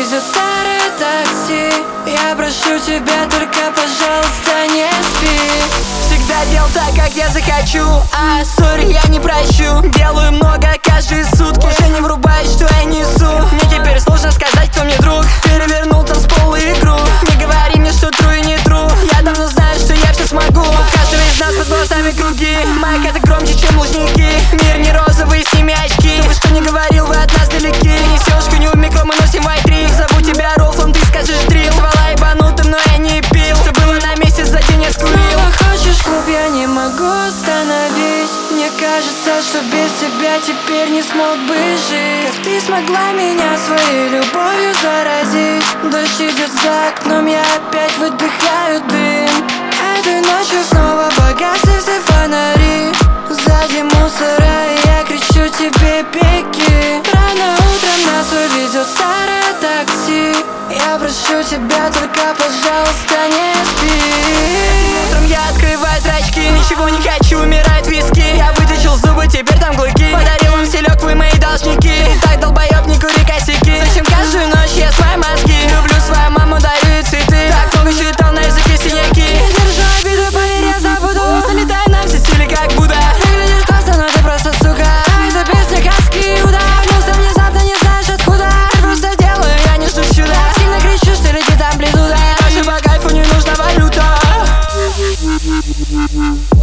везет старое такси. Я прошу тебя, только, пожалуйста, не спи. Всегда делал так, как я захочу, сори, я не прощу. Делаю много каждые сутки, уже не врубаюсь, что я несу. Мне теперь сложно сказать, кто мне друг. Перевернул танцпол и игру. Не говори мне, что true и не true. Я давно знаю, что я все смогу. У каждого из нас под глазами круги. Майк — это громче, чем лужники. Мир не розовый, сними очки. Кто бы что ни говорил, вы от нас далеки. Несешь хуйню в микро, мы носим white tree. Зову тебя Рофлом, ты скажешь дрил. Звала ебанутым, но я не пил. Что было на месте, за день я скурил. Снова хочешь в клуб, я не могу остановить. Мне кажется, что без тебя теперь не смог бы жить. Как ты смогла меня своей любовью заразить? Дождь идет за окном, я опять выдыхаю дым. Этой ночью снова погасли все фонари. Сзади мусора, и я кричу тебе беги. Рано утром нас увезет старое такси. Я прошу тебя, только, пожалуйста, не спи. Утром я открываю зрачки, ничего не хочу, умирают виски. Я вытащил зубы, теперь там клыки. Подарил им селек, вы мои должники. Ты так, долбоёб, не кури косяки. Зачем каждую ночь я свои мозги? Люблю свою маму, даю ей цветы. Так много считал, на языке синяки. Держу обиду, поверь, я забуду. Залетай на все стили, как Будда. Выглядишь классно, но ты просто сука. Это песня хаски, ударился внезапно, не знаешь откуда. Я просто делаю, я не шучу, да. Сильно кричу, что летит амплитуда. Даже по кайфу не нужна валюта.